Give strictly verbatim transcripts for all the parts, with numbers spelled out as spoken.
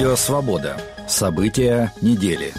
Радио «Свобода». События недели.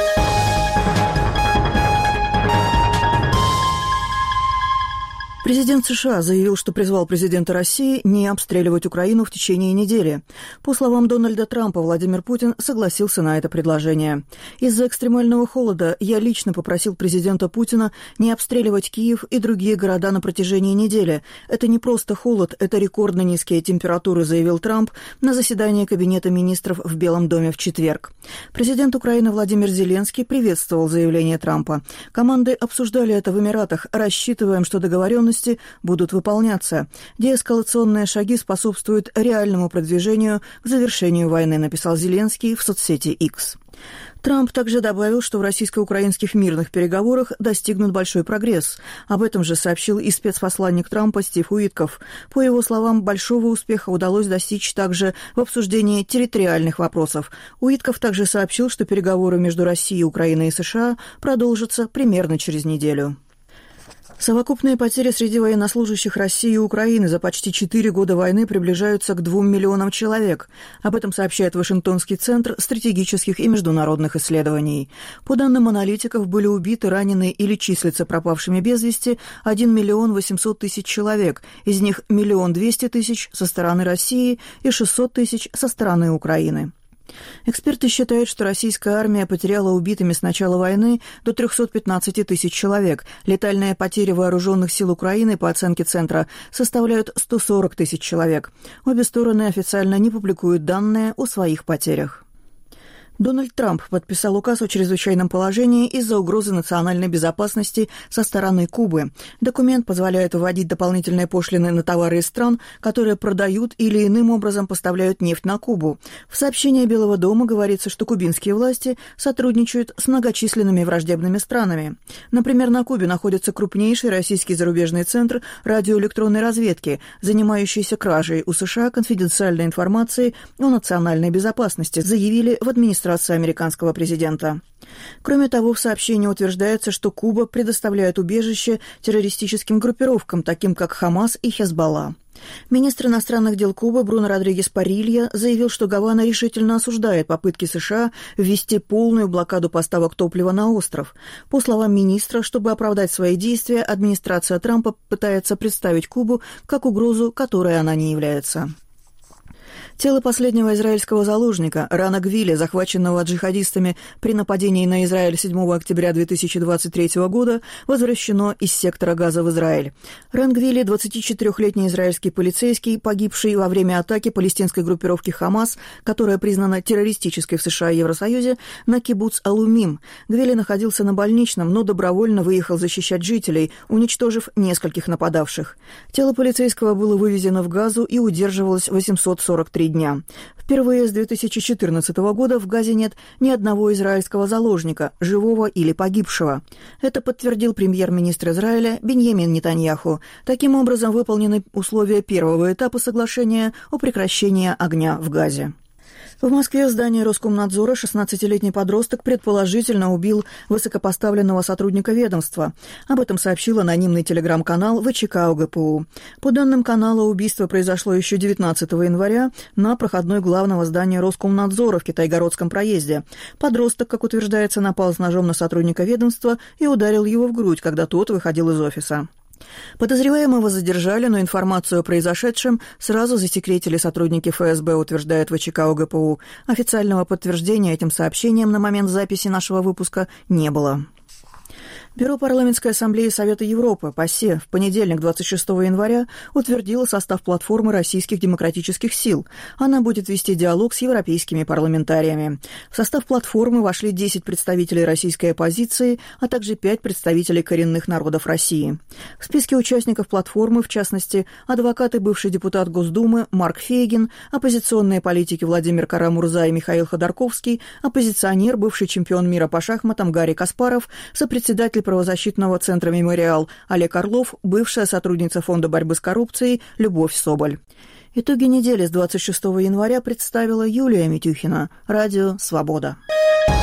Президент США заявил, что призвал президента России не обстреливать Украину в течение недели. По словам Дональда Трампа, Владимир Путин согласился на это предложение. Из-за экстремального холода я лично попросил президента Путина не обстреливать Киев и другие города на протяжении недели. Это не просто холод, это рекордно низкие температуры, заявил Трамп на заседании Кабинета министров в Белом доме в четверг. Президент Украины Владимир Зеленский приветствовал заявление Трампа. Команды обсуждали это в Эмиратах. Рассчитываем, что договоренности будут выполняться. Деэскалационные шаги способствуют реальному продвижению к завершению войны, написал Зеленский в соцсети X. Трамп также добавил, что в российско-украинских мирных переговорах достигнут большой прогресс. Об этом же сообщил и спецпосланник Трампа Стив Уитков. По его словам, большого успеха удалось достичь также в обсуждении территориальных вопросов. Уитков также сообщил, что переговоры между Россией, Украиной и США продолжатся примерно через неделю. Совокупные потери среди военнослужащих России и Украины за почти четыре года войны приближаются к двум миллионам человек. Об этом сообщает Вашингтонский центр стратегических и международных исследований. По данным аналитиков, были убиты, ранены или числятся пропавшими без вести один миллион восемьсот тысяч человек, из них миллион двести тысяч со стороны России и шестьсот тысяч со стороны Украины. Эксперты считают, что российская армия потеряла убитыми с начала войны до триста пятнадцать тысяч человек. Летальные потери вооруженных сил Украины, по оценке Центра, составляют сто сорок тысяч человек. Обе стороны официально не публикуют данные о своих потерях. Дональд Трамп подписал указ о чрезвычайном положении из-за угрозы национальной безопасности со стороны Кубы. Документ позволяет вводить дополнительные пошлины на товары из стран, которые продают или иным образом поставляют нефть на Кубу. В сообщении Белого дома говорится, что кубинские власти сотрудничают с многочисленными враждебными странами. Например, на Кубе находится крупнейший российский зарубежный центр радиоэлектронной разведки, занимающийся кражей у США конфиденциальной информации о национальной безопасности, заявили в администрации американского президента. Кроме того, в сообщении утверждается, что Куба предоставляет убежище террористическим группировкам, таким как Хамас и Хезболла. Министр иностранных дел Кубы Бруно Родригес Парилья заявил, что Гавана решительно осуждает попытки США ввести полную блокаду поставок топлива на остров. По словам министра, чтобы оправдать свои действия, администрация Трампа пытается представить Кубу как угрозу, которой она не является. Тело последнего израильского заложника, Рана Гвили, захваченного джихадистами при нападении на Израиль седьмого октября две тысячи двадцать третьего года, возвращено из сектора Газа в Израиль. Ран Гвили, двадцатичетырёхлетний израильский полицейский, погибший во время атаки палестинской группировки «Хамас», которая признана террористической в США и Евросоюзе, на кибуц Алумим. Гвили находился на больничном, но добровольно выехал защищать жителей, уничтожив нескольких нападавших. Тело полицейского было вывезено в Газу и удерживалось восемьсот сорок три дня. Впервые с две тысячи четырнадцатого года в Газе нет ни одного израильского заложника, живого или погибшего. Это подтвердил премьер-министр Израиля Биньямин Нетаньяху. Таким образом, выполнены условия первого этапа соглашения о прекращении огня в Газе. В Москве в здании Роскомнадзора шестнадцатилетний подросток предположительно убил высокопоставленного сотрудника ведомства. Об этом сообщил анонимный телеграм-канал ВЧК ОГПУ. По данным канала, убийство произошло еще девятнадцатого января на проходной главного здания Роскомнадзора в Китайгородском проезде. Подросток, как утверждается, напал с ножом на сотрудника ведомства и ударил его в грудь, когда тот выходил из офиса. Подозреваемого задержали, но информацию о произошедшем сразу засекретили сотрудники эф эс бэ, утверждает ВЧК ОГПУ. Официального подтверждения этим сообщением на момент записи нашего выпуска не было. Бюро парламентской ассамблеи Совета Европы, ПАСЕ, в понедельник, двадцать шестого января, утвердило состав платформы российских демократических сил. Она будет вести диалог с европейскими парламентариями. В состав платформы вошли десять представителей российской оппозиции, а также пять представителей коренных народов России. В списке участников платформы, в частности, адвокат и бывший депутат Госдумы Марк Фейгин, оппозиционные политики Владимир Кара-Мурза и Михаил Ходорковский, оппозиционер, бывший чемпион мира по шахматам Гарри Каспаров, сопредседатель правозащитного центра «Мемориал» Олег Орлов, бывшая сотрудница Фонда борьбы с коррупцией Любовь Соболь. Итоги недели с двадцать шестого января представила Юлия Митюхина. Радио «Свобода».